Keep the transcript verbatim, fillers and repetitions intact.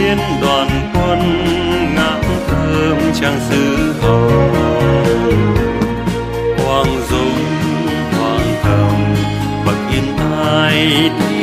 biên đoàn quân ngát thơm trang sử hồng. Hoàng dung hoàng thầm bậc yên ai